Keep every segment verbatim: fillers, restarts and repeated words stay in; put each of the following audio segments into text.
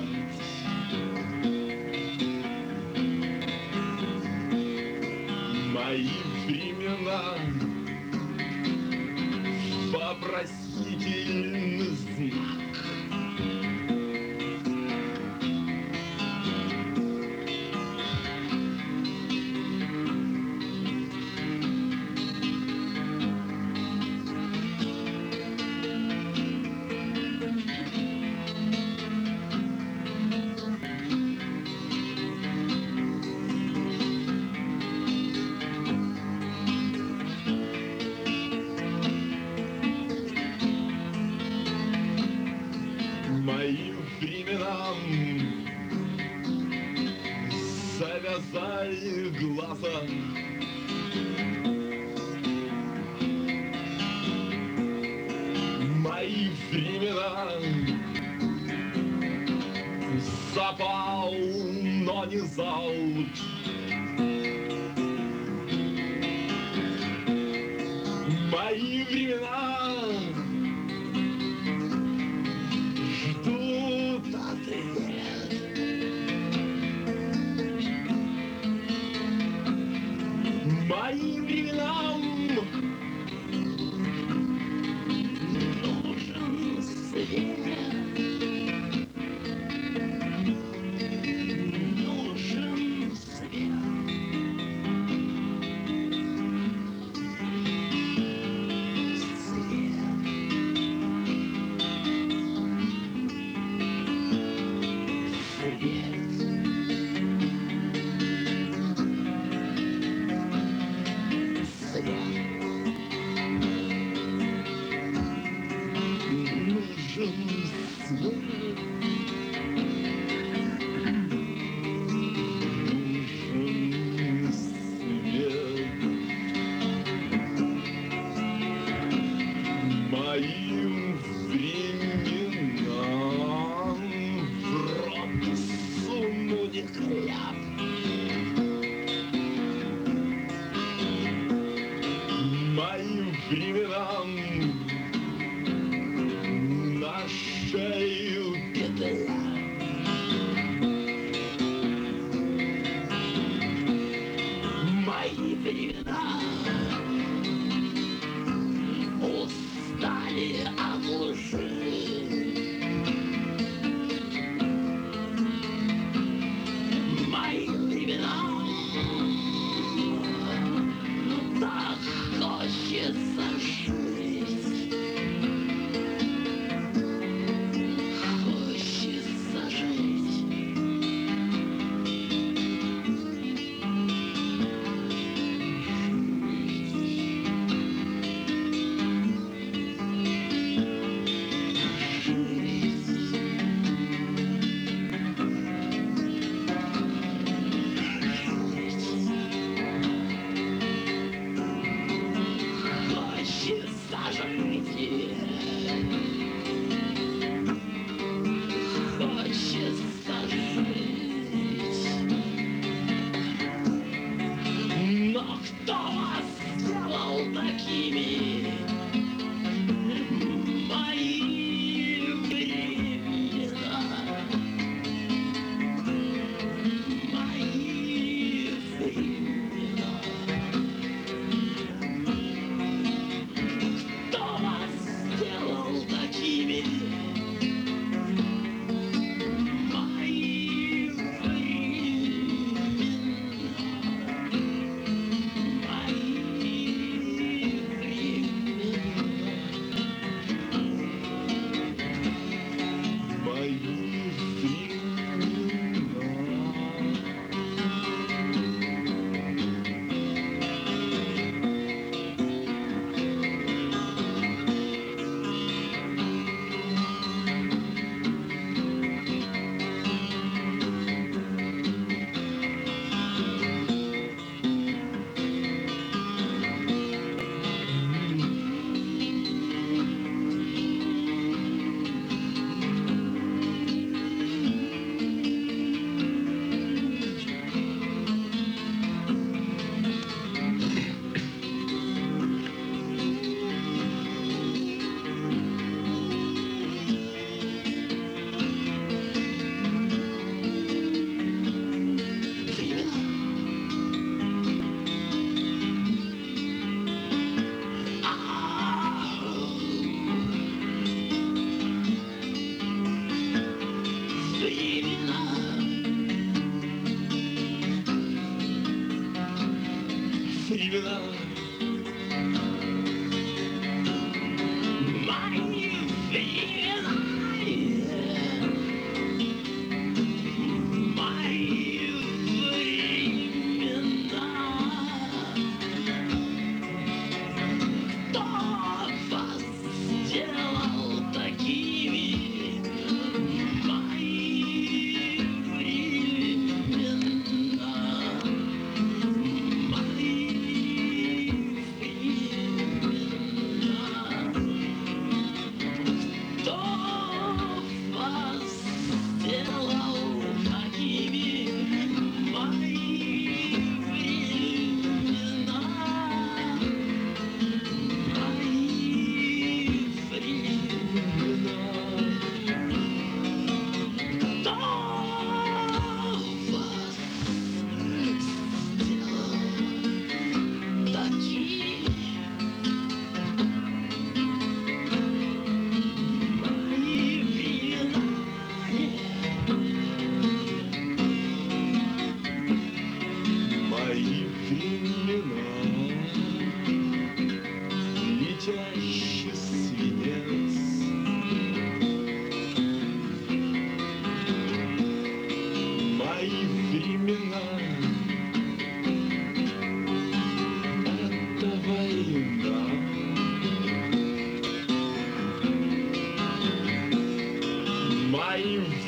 Мои времена вопросительный знак. Моим временам завязали глаза. Мои времена запал, но не залп. Мои времена ждут ответ. Моим временам нужен свет. Нужен свет. Моим временам в рот сунули кляп. Моим временам на шею петля.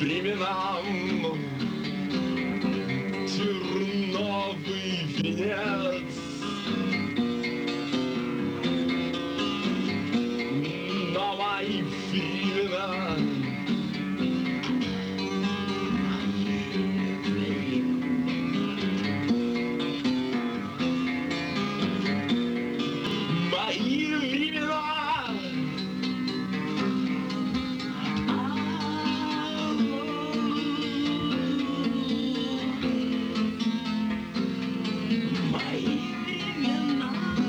временам терновый венец. Но мои филина мои времена мои времена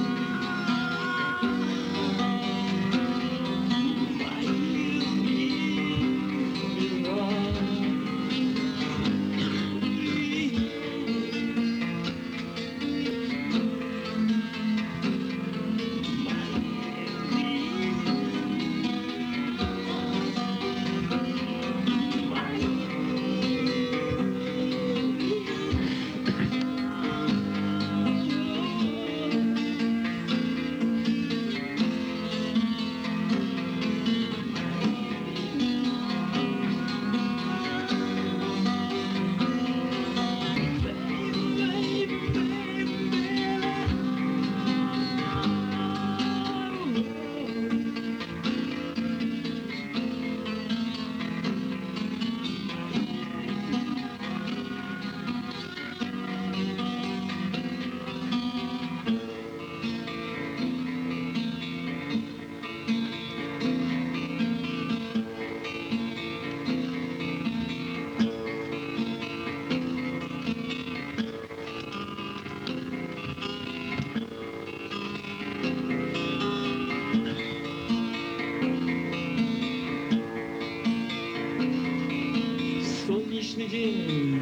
солнечный день,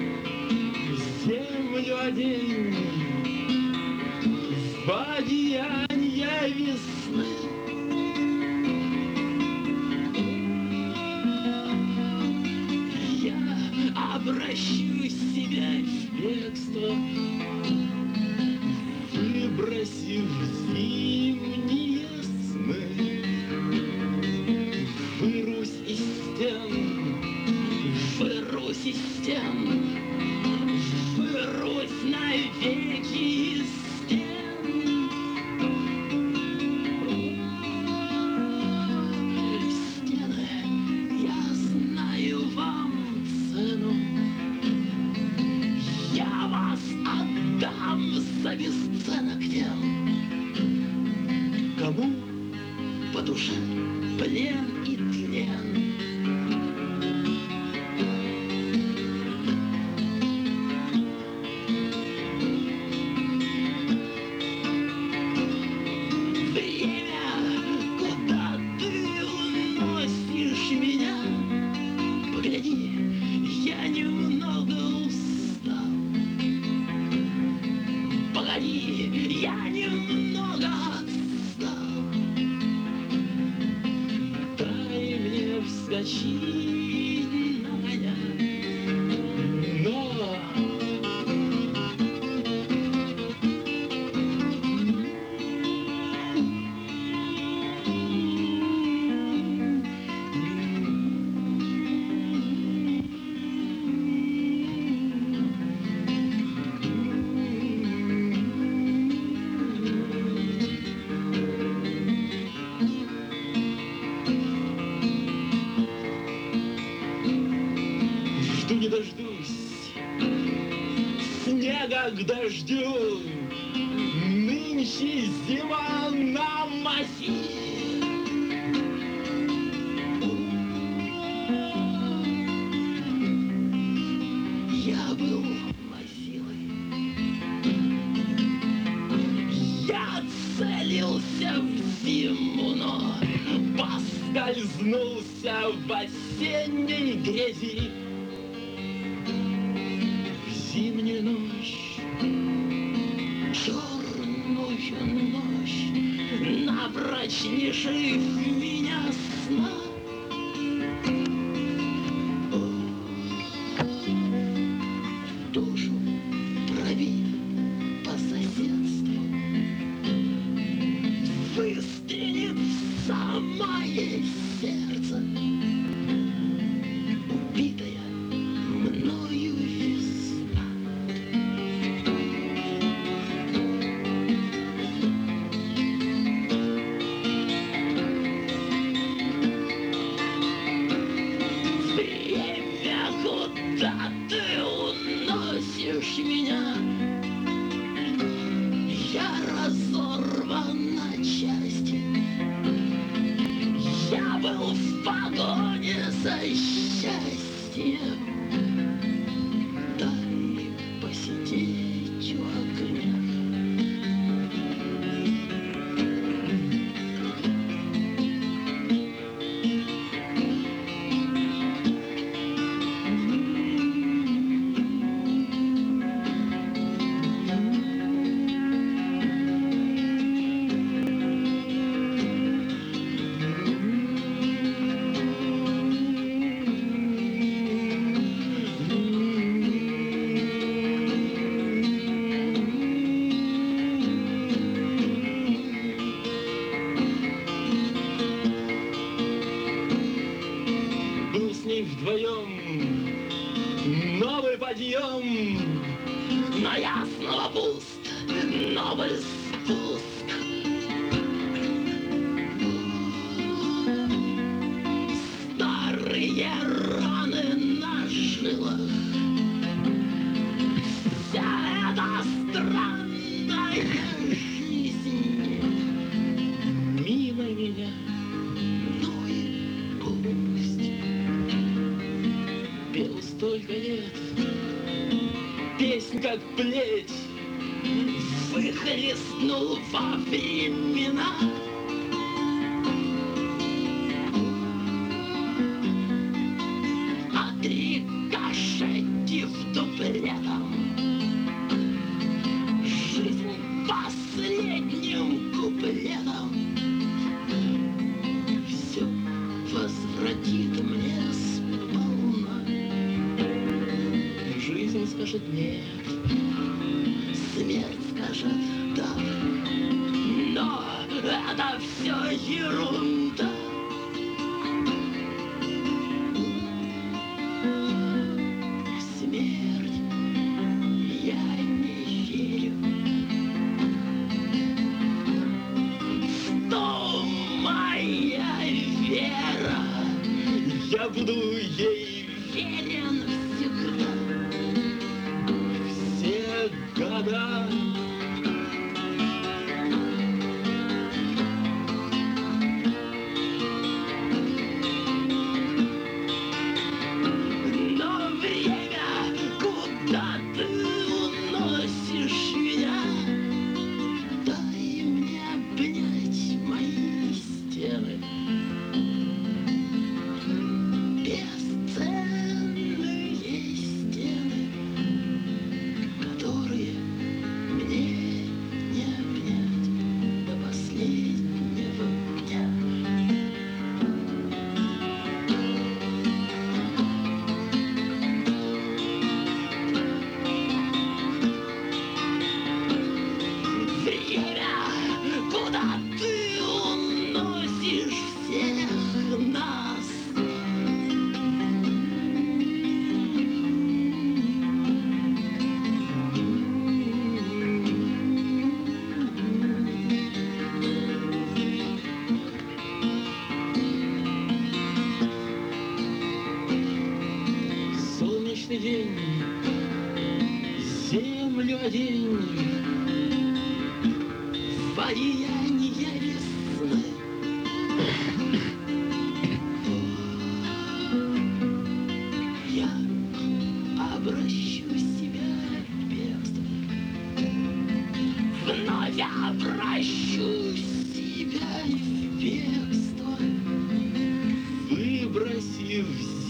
землю одень в одеянье весны. Я обращу себя в бегство, выбросив зимние сны. Вырусь из стен, вырусь из стен, вырусь навеки из стен. Стены, я знаю вам цену, я вас отдам за бесценок тем, кому по душе плен и тлен. Я немного устал. Погоди, я немного отстал. Дай мне вскочить на коня. Но жду не дождусь снега к дождю. Нынче зима на массиве. Я был мазилой, я целился в зиму, но поскользнулся в осенней грязи. В зимнюю ночь, черную ночь, напрочнейших меня сна. Душу пробил по соседству, выстрелит в самое сердце, убил погоне за счастьем. Дай посидеть у огня. Был с ней вдвоем новый подъем, Но я снова пуст, новый спуск. Старые раны на жилах. Вся эта странная жизнь мимо меня. ну и пусть. Пел столько лет, песнь как плеть, Выхлестнул во времена. Отрикошетив дуплетом. Жизнь последним куплетом. Все возвратит мне сполна. Жизнь скажет нет, Смерть скажет да, но это все ерунда. В смерть я не верю. Что моя вера, я буду ей верен всегда. все года. Но время, куда ты уносишь меня? Дай мне обнять мои стены. Бесценные стены, которые мне не обнять до последнего дня. Время, куда ты уносишь всех нас. Солнечный день, землю одень В одеяние весны. Я обращу себя в бегство. Вновь обращу себя в бегство. выбросив